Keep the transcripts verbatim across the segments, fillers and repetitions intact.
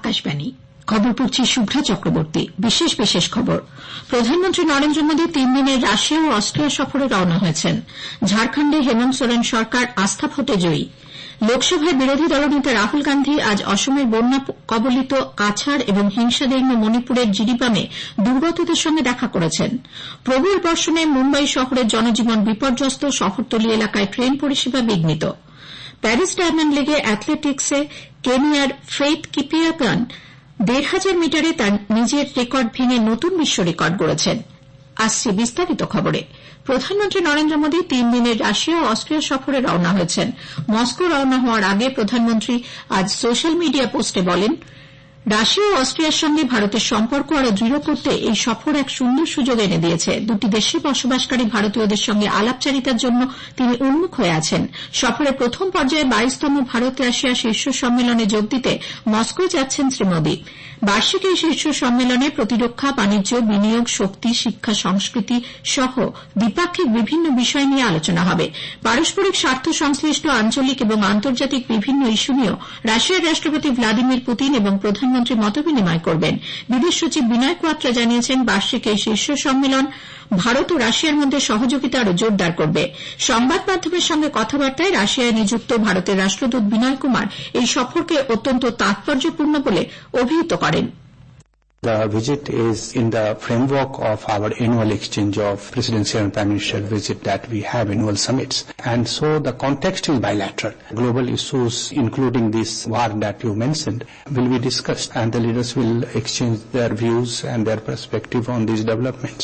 আকাশবাণী খবর পড়ছি শুভ্রা চক্রবর্তী। বিশেষ বিশেষ খবর। প্রধানমন্ত্রী নরেন্দ্র মোদী তিন দিনের রাশিয়া ও অস্ট্রিয়া সফরে রওনা হয়েছেন। ঝাড়খণ্ডে হেমন্ত সোরেন সরকার আস্থা ভোটে জয়ী। লোকসভায় বিরোধী দলনেতা রাহুল গান্ধী আজ অসমের বন্যা কবলিত কাছাড় এবং হিংসাদীর্ণ মণিপুরের জিরিবামে দুর্গতদের সঙ্গে দেখা করেছেন। প্রবল বর্ষণে মুম্বাই শহরের জনজীবন বিপর্যস্ত, শহরতলি এলাকায় ট্রেন পরিষেবা বিঘ্নিত। প্যারিস ডায়মন্ড লিগে অ্যাথলেটিক্সে কেনিয়ার ফেইথ কিপিয়াগান দেড় হাজার মিটারে তার নিজের রেকর্ড ভেঙে নতুন বিশ্ব রেকর্ড গড়েছেন। আসছে বিস্তারিত খবরে। প্রধানমন্ত্রী নরেন্দ্র মোদী তিন দিনের রাশিয়া ও অস্ট্রিয়া সফরে রওনা হয়েছেন। মস্কো রওনা হওয়ার আগে প্রধানমন্ত্রী আজ সোশ্যাল মিডিয়া পোস্টে বলেন, রাশিয়া ও অস্ট্রিয়ার সঙ্গে ভারতের সম্পর্ক আরও দৃঢ় করতে এই সফর এক সুন্দর সুযোগ এনে দিয়েছে। দুটি দেশে বসবাসকারী ভারতীয়দের সঙ্গে আলাপচারিতার জন্য তিনি উন্মুখ হয়ে আছেন। সফরের প্রথম পর্যায়ে বাইশতম ভারত রাশিয়া শীর্ষ সম্মেলনে যোগ দিতে মস্কো যাচ্ছেন শ্রী মোদী। বার্ষিক এই শীর্ষ সম্মেলনে প্রতিরক্ষা, বাণিজ্য, বিনিয়োগ, শক্তি, শিক্ষা, সংস্কৃতি সহ দ্বিপাক্ষিক বিভিন্ন বিষয় নিয়ে আলোচনা হবে। পারস্পরিক স্বার্থ সংশ্লিষ্ট আঞ্চলিক এবং আন্তর্জাতিক বিভিন্ন ইস্যু নিয়েও রাশিয়ার রাষ্ট্রপতি ভ্লাদিমির পুতিন এবং প্রধানমন্ত্রী মতবিনিময় করবেন। বিদেশ সচিব বিনয় কোয়াত্রা জানিয়েছেন, বার্ষিক এই শীর্ষ সম্মেলন ভারত ও রাশিয়ার মধ্যে সহযোগিতা আরও জোরদার করবে। সংবাদ মাধ্যমের সঙ্গে কথাবার্তায় রাশিয়ায় নিযুক্ত ভারতের রাষ্ট্রদূত বিনয় কুমার এই সফরকে অত্যন্ত তাৎপর্যপূর্ণ বলে অভিহিত করেন। The visit is in the framework of our annual exchange of presidential and prime minister visit that we have annual summits. And so the context is bilateral. Global issues, including this war that you mentioned, will be discussed and the leaders will exchange their views and their perspective on these developments.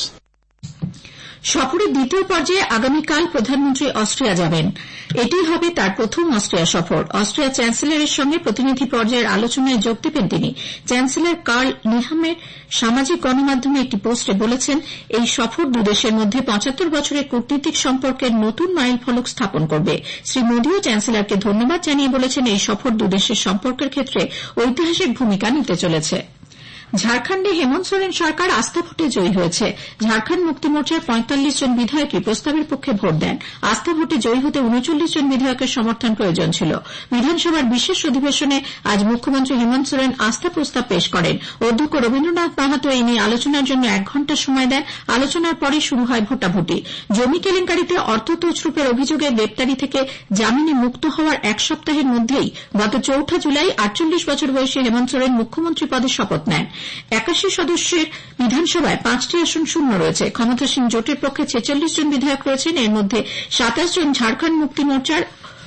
সফরের দ্বিতীয় পর্যায়ে আগামীকাল প্রধানমন্ত্রী Austria যাবেন। এটি হবে তার প্রথম অস্ট্রিয়া সফর। অস্ট্রিয়া চ্যান্সেলরের সঙ্গে প্রতিনিধি পর্যায়ের আলোচনায় যোগ দেবেন তিনি। চ্যান্সেলর কার্ল নিহামের সামাজিক গণমাধ্যমে একটি পোস্টে বলেছেন, এই সফর দুদেশের মধ্যে পঁচাত্তর বছরের কূটনীতিক সম্পর্কের নতুন মাইল ফলক স্থাপন করবে। শ্রী মোদীও চ্যান্সেলরকে ধন্যবাদ জানিয়ে বলেছেন, এই সফর দুদেশের সম্পর্কের ক্ষেত্রে ঐতিহাসিক ভূমিকা নিতে চলেছে। ঝাড়খণ্ডে হেমন্ত সোরেন সরকার আস্থা ভোটে জয়ী হয়েছে। ঝাড়খণ্ড মুক্তি মোর্চার পঁয়তাল্লিশ জন বিধায়কই প্রস্তাবের পক্ষে ভোট দেন। আস্থা ভোটে জয়ী হতে উনচল্লিশ জন বিধায়কের সমর্থন প্রয়োজন ছিল। বিধানসভার বিশেষ অধিবেশনে আজ মুখ্যমন্ত্রী হেমন্ত সোরেন আস্থা প্রস্তাব পেশ করেন। অধ্যক্ষ রবীন্দ্রনাথ মাহাতো এই নিয়ে আলোচনার জন্য এক ঘণ্টা সময় দেন। আলোচনার পরে শুরু হয় ভোটাভুটি। জমি কেলেঙ্কারিতে অর্থ তছরূপের অভিযোগে গ্রেপ্তারি থেকে জামিনে মুক্ত হওয়ার এক সপ্তাহের মধ্যেই গত চৌঠা জুলাই আটচল্লিশ বছর বয়সী হেমন্ত সোরেন মুখ্যমন্ত্রী পদে শপথ নেন। একাশি সদস্যের বিধানসভায় পাঁচটি আসন শূন্য রয়েছে। ক্ষমতাসীন জোটের পক্ষে ছেচল্লিশ জন বিধায়ক রয়েছেন। এর মধ্যে সাতাশ জন ঝাড়খণ্ড মুক্তি মোর্চার,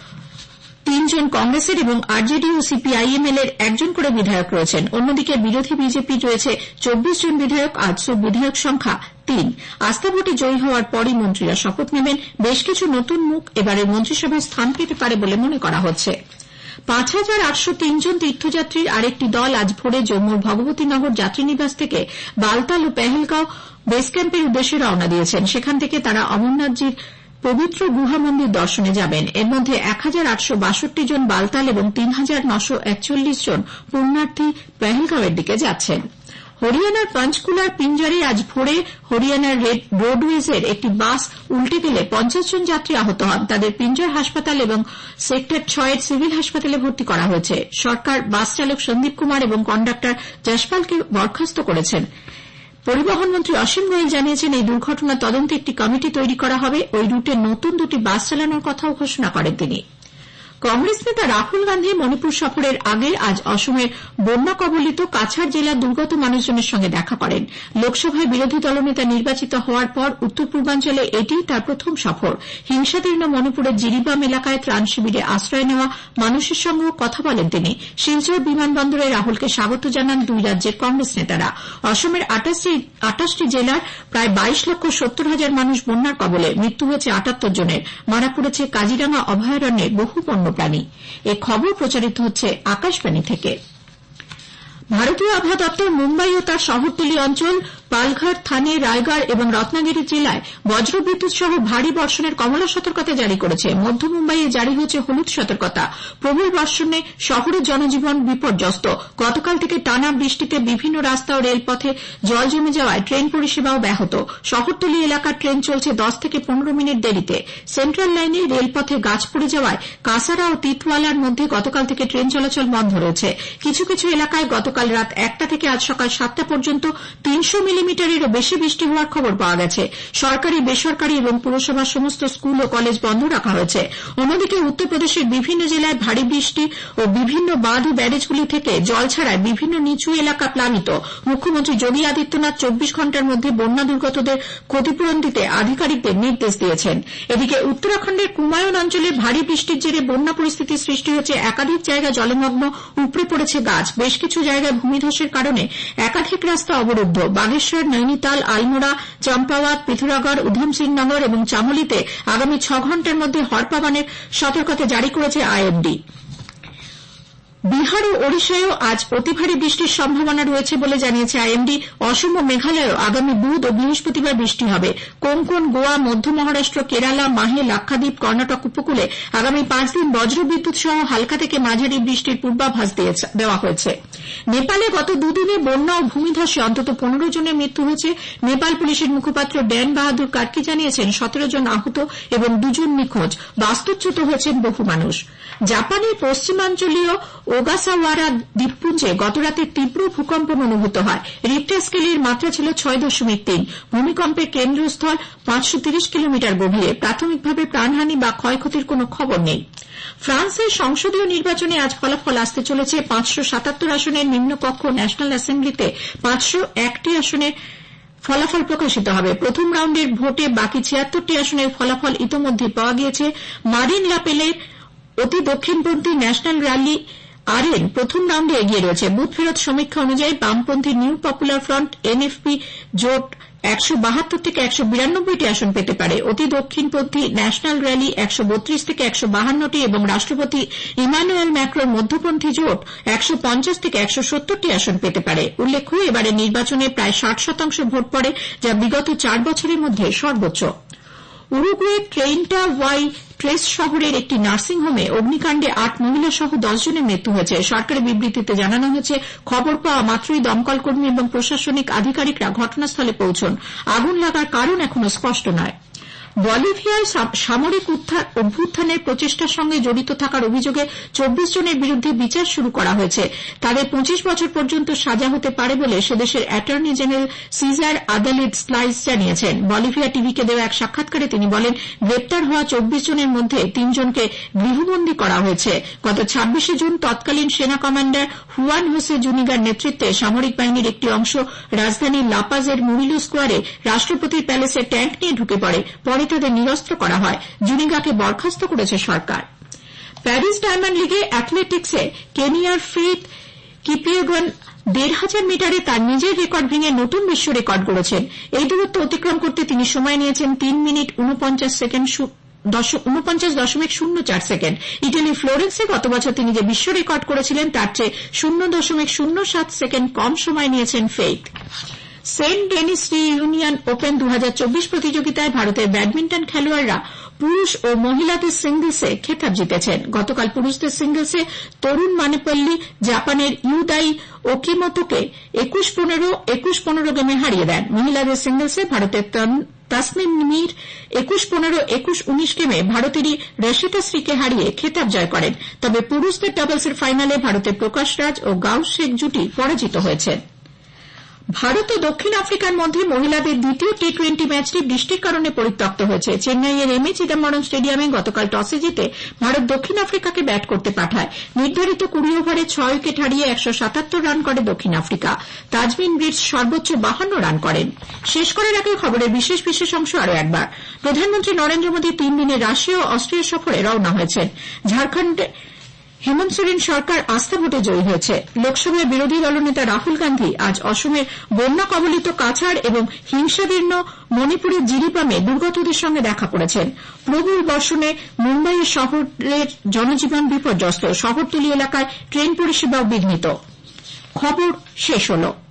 তিন জন কংগ্রেসের এবং আরজেডি ও সিপিআইএমএল এর একজন করে বিধায়ক রয়েছেন। অন্যদিকে বিরোধী বিজেপি রয়েছে চব্বিশ জন বিধায়ক। আজসব বিধায়ক সংখ্যা তিন। আস্থা ভোটে জয়ী হওয়ার পরই মন্ত্রীরা শপথ নেবেন। বেশ কিছু নতুন মুখ এবারের মন্ত্রিসভায় স্থান পেতে পারে বলে মনে করা হচ্ছে। পাঁচ হাজার আটশো তিন জন তীর্থযাত্রীর আরেকটি দল আজ ভোরে জম্মুর ভগবতীনগর যাত্রীনিবাস থেকে বালতাল ও পেহেলগাঁও বেস ক্যাম্পের উদ্দেশ্যে রওনা দিয়েছেন। সেখান থেকে তারা অমরনাথজির পবিত্র গুহা মন্দির দর্শনে যাবেন। এর মধ্যে এক হাজার আটশো বাষট্টি জন বালতাল এবং তিন হাজার নশো একচল্লিশ জন পুণ্যার্থী পেহেলগাঁওয়ের দিকে যাচ্ছেন। হরিয়ানার পঞ্চকুলার পিঞ্জারে আজ ভোরে হরিয়ানার রেড রোডওয়েজের একটি বাস উল্টে গেলে পঞ্চাশ জন যাত্রী আহত হন। তাদের পিঞ্জার হাসপাতাল এবং সেক্টর ছয়ের সিভিল হাসপাতালে ভর্তি করা হয়েছে। সরকার বাস চালক সন্দীপ কুমার এবং কন্ডাক্টর যশপালকে বরখাস্ত করেছেন। পরিবহন মন্ত্রী অসীম গোয়েল জানিয়েছেন, এই দুর্ঘটনা তদন্তে একটি কমিটি তৈরি করা হবে। ওই রুটে নতুন দুটি বাস চালানোর কথাও ঘোষণা করেন তিনি। কংগ্রেস নেতা রাহুল গান্ধী মণিপুর সফরের আগে আজ অসমের বন্যা কবলিত কাছাড় জেলার দুর্গত মানুষজনের সঙ্গে দেখা করেন। লোকসভায় বিরোধী দলনেতা নির্বাচিত হওয়ার পর উত্তর পূর্বাঞ্চলে এটিই তার প্রথম সফর। হিংসাদীর্ণ মণিপুরের জিরিবাম এলাকায় ত্রাণ শিবিরে আশ্রয় নেওয়া মানুষের সঙ্গেও কথা বলেন তিনি। শিলচর বিমানবন্দরে রাহুলকে স্বাগত জানান দুই রাজ্যের কংগ্রেস নেতারা। অসমের আটাশটি জেলার প্রায় বাইশ লক্ষ সত্তর হাজার মানুষ বন্যার কবলে। মৃত্যু হয়েছে আটাত্তর জনের। মারা পড়েছে কাজিরাঙ্গা অভয়ারণ্যের বহু বন্য প্রাণী। এ খবর প্রচারিত হচ্ছে আকাশবাণী থেকে। ভারতীয় আবহাওয়া দপ্তর মুম্বাই ও তার শহরতলি অঞ্চল, পালঘর, থানে, রায়গড় এবং রত্নাগিরি জেলায় বজ্রবিদ্যুৎ সহ ভারী বর্ষণের কমলা সতর্কতা জারি করেছে। মধ্য মুম্বাইয়ে জারি হয়েছে হলুদ সতর্কতা। প্রবল বর্ষণে শহরের জনজীবন বিপর্যস্ত। গতকাল থেকে টানা বৃষ্টিতে বিভিন্ন রাস্তা ও রেলপথে জল জমে যাওয়ায় ট্রেন পরিষেবাও ব্যাহত। শহরতলি এলাকার ট্রেন চলছে দশ থেকে পনেরো মিনিট দেরিতে। সেন্ট্রাল লাইনে রেলপথে গাছ পড়ে যাওয়ায় কাসারা ও তিতওয়ালার মধ্যে গতকাল থেকে ট্রেন চলাচল বন্ধ রয়েছে। কিছু কিছু এলাকায় গতকাল রাত একটা থেকে আজ সকাল সাতটা পর্যন্ত তিনশো মিলিমিটারেরও বেশি বৃষ্টি হওয়ার খবর পাওয়া গেছে। সরকারি, বেসরকারি এবং পুরসভার সমস্ত স্কুল ও কলেজ বন্ধ রাখা হয়েছে। অন্যদিকে উত্তরপ্রদেশের বিভিন্ন জেলায় ভারী বৃষ্টি ও বিভিন্ন বাঁধ ও ব্যারেজগুলি থেকে জল ছাড়ায় বিভিন্ন নিচু এলাকা প্লাবিত। মুখ্যমন্ত্রী যোগী আদিত্যনাথ চব্বিশ ঘণ্টার মধ্যে বন্যা দুর্গতদের ক্ষতিপূরণ দিতে আধিকারিকদের নির্দেশ দিয়েছেন। এদিকে উত্তরাখণ্ডের কুমায়ুন অঞ্চলে ভারী বৃষ্টির জেরে বন্যা পরিস্থিতির সৃষ্টি হচ্ছে। একাধিক জায়গা জলমগ্ন, উপড়ে পড়েছে গাছ। বেশ কিছু জায়গায় ভূমিধসের কারণে একাধিক রাস্তা অবরুদ্ধ। বাগেশ্বর, নৈনিতাল, আলমোড়া, চম্পাওয়াত, পিথোরাগড়, উধম সিং নগর এবং চামোলিতে আগামী ছ ঘণ্টার মধ্যে হড়পাবানের সতর্কতা জারি করেছে আইএমডি। বিহার ও ওড়িশায়ও আজ অতি ভারী বৃষ্টির সম্ভাবনা রয়েছে বলে জানিয়েছে আইএমডি। অসম ও মেঘালয়েও আগামী বুধ ও বৃহস্পতিবার বৃষ্টি হবে। কোঙ্কন, গোয়া, মধ্য মহারাষ্ট্র, কেরালা, মাহে, লাক্ষাদ্বীপ, কর্ণাটক উপকূলে আগামী পাঁচ দিন বজ্রবিদ্যুৎ সহ হালকা থেকে মাঝারি বৃষ্টির পূর্বাভাস দেওয়া হয়েছে। নেপালে গত দুদিনে বন্যা ও ভূমিধসে অন্তত পনেরো জনের মৃত্যু হয়েছে। নেপাল পুলিশের মুখপাত্র ড্যান বাহাদুর কার্কি জানিয়েছেন সতেরো জন আহত এবং দুজন নিখোঁজ। বাস্তুচ্যুত হয়েছেন বহু মানুষ। জাপানের পশ্চিমাঞ্চলীয় ওগাসাওয়ারা দ্বীপপুঞ্জে গতরাতে তীব্র ভূকম্পন অনুভূত হয়। রিক্টার স্কেলের মাত্রা ছিল ছয় দশমিক তিন। ভূমিকম্পের কেন্দ্রস্থল পাঁচশো তিরিশ কিলোমিটার গভীরে। প্রাথমিকভাবে প্রাণহানি বা ক্ষয়ক্ষতির কোনো খবর নেই। ফ্রান্সের সংসদীয় নির্বাচনে আজ ফলাফল আসতে চলেছে। পাঁচশো সাতাত্তর আসনের নিম্নকক্ষ ন্যাশনাল অ্যাসেম্বলিতে পাঁচশো একটি আসনের ফলাফল প্রকাশিত হবে। প্রথম রাউন্ডের ভোটে বাকি ছিয়াত্তরটি আসনের ফলাফল ইতোমধ্যে পাওয়া গিয়েছে। মারিন লাপেলের অতি দক্ষিণপন্থী ন্যাশনাল র্যালি আরএন প্রথম রাউন্ডে এগিয়ে রয়েছে। বুথ ফেরত সমীক্ষা অনুযায়ী বামপন্থী নিউ পপুলার ফ্রন্ট এনএফপি জোট একশো বাহাত্তর থেকে একশো বিরানব্বইটি আসন পেতে পারে। অতি দক্ষিণপন্থী ন্যাশনাল র্যালি একশো বত্রিশ থেকে একশো বাহান্নটি এবং রাষ্ট্রপতি ইমানুয়েল ম্যাক্রোর মধ্যপন্থী জোট একশো পঞ্চাশ থেকে একশো সত্তরটি আসন পেতে পারে। উল্লেখ্য, এবারে নির্বাচনে প্রায় ষাট শতাংশ ভোট পড়ে, যা বিগত চার বছরের মধ্যে সর্বোচ্চ। উরুগুয়ের ট্রেইন্টা ওয়াই ট্রেস শহরের একটি নার্সিংহোমে অগ্নিকাণ্ডে আট মহিলা সহ দশ জনের মৃত্যু হয়েছে। সরকারি বিবৃতিতে জানানো হয়েছে, খবর পাওয়া মাত্রই দমকলকর্মী এবং প্রশাসনিক আধিকারিকরা ঘটনাস্থলে পৌঁছন। আগুন লাগার কারণ এখনো স্পষ্ট নয়। বলিভিয়ায় সামরিক অভ্যুত্থানের প্রচেষ্টার সঙ্গে জড়িত থাকার অভিযোগে চব্বিশ জনের বিরুদ্ধে বিচার শুরু করা হয়েছে। তাদের পঁচিশ বছর পর্যন্ত সাজা হতে পারে বলে সেদেশের attorney general Cesar Adalid Siles জানিয়েছেন। বলিভিয়া টিভিকে দেওয়া এক সাক্ষাৎকারে তিনি বলেন, গ্রেপ্তার হওয়া চব্বিশ জনের মধ্যে তিনজনকে গৃহবন্দী করা হয়েছে। গত ছাব্বিশে জুন তৎকালীন সেনা কমান্ডার হুয়ান হোসে জুনিগার নেতৃত্বে সামরিক বাহিনীর একটি অংশ রাজধানী লাপাজের মুরিলো স্কোয়ারে রাষ্ট্রপতির প্যালেসে ট্যাঙ্ক নিয়ে ঢুকে পড়ে। পরে তাদের নিরস্ত্র করা হয়। জুনিগাকে বরখাস্ত করেছে সরকার। প্যারিস ডায়মন্ড লিগে অ্যাথলেটিক্সে কেনিয়ার ফেইথ কিপিয়েগন দেড় হাজার মিটারে তার নিজের রেকর্ড ভেঙে নতুন বিশ্ব রেকর্ড গড়েছেন। এই দূরত্ব অতিক্রম করতে তিনি সময় নিয়েছেন তিন মিনিট উনপঞ্চাশ সেকেন্ড উনপঞ্চাশ দশমিক শূন্য চার সেকেন্ড। ইটালির ফ্লোরেন্সে গত বছর তিনি যে বিশ্ব রেকর্ড করেছিলেন তার চেয়ে শূন্য দশমিক শূন্য সাত সেকেন্ড কম সময় নিয়েছেন Faith. Saint Denis Reunion Open দু হাজার চব্বিশ প্রতিযোগিতায় ভারতের ব্যাডমিন্টন খেলোয়াড়রা পুরুষ ও মহিলাদের সিঙ্গলসে খেতাব জিতেছেন। গতকাল পুরুষদের সিঙ্গলসে তরুণ মানেপল্লী জাপানের ইউদাই ওকিমোতোকে একুশ পনেরো একুশ পনেরো গেমে হারিয়ে দেন। মহিলাদের সিঙ্গলসে ভারতের তাসনিম মির একুশ পনেরো একুশ উনিশ গেমে ভারতেরই রশিতা শ্রীকে হারিয়ে খেতাব জয় করেন। তবে পুরুষদের ডাবলসের ফাইনালে ভারতের প্রকাশ রাজ ও গাউ শেখ জুটি পরাজিত হয়েছে। ভারত ও দক্ষিণ আফ্রিকার মধ্যে মহিলাদের দ্বিতীয় টি টোয়েন্টি ম্যাচটি বৃষ্টির কারণে পরিত্যক্ত হয়েছে। চেন্নাইয়ের এম এ চিদম্বরম স্টেডিয়ামে গতকাল টসে জিতে ভারত দক্ষিণ আফ্রিকাকে ব্যাট করতে পাঠায়। নির্ধারিত কুড়ি ওভারে ছয় উইকেট হারিয়ে একশো সাতাত্তর রান করে দক্ষিণ আফ্রিকা। তাজমিন ব্রিটস সর্বোচ্চ বাহান্ন রান করেন। শেষ করার আগে খবরের বিশেষ বিশেষ অংশ আরও একবার। প্রধানমন্ত্রী নরেন্দ্র মোদী তিন দিনের রাশিয়া ও অস্ট্রিয়া সফরে রওনা হয়েছেন। ঝাড়খণ্ডে হেমন্ত সোরেন সরকার আস্থা ভোটে জয়ী হয়েছে। লোকসভায় বিরোধী দলনেতা রাহুল গান্ধী আজ অসমের বন্যা কবলিত কাছাড় এবং হিংসাদীর্ণ মণিপুরের জিরিবামে দুর্গতদের সঙ্গে দেখা করেছেন। প্রবল বর্ষণে মুম্বাইয়ের শহরের জনজীবন বিপর্যস্ত। শহরতলি এলাকায় ট্রেন পরিষেবাও বিঘ্নিত। খবর শেষ হল।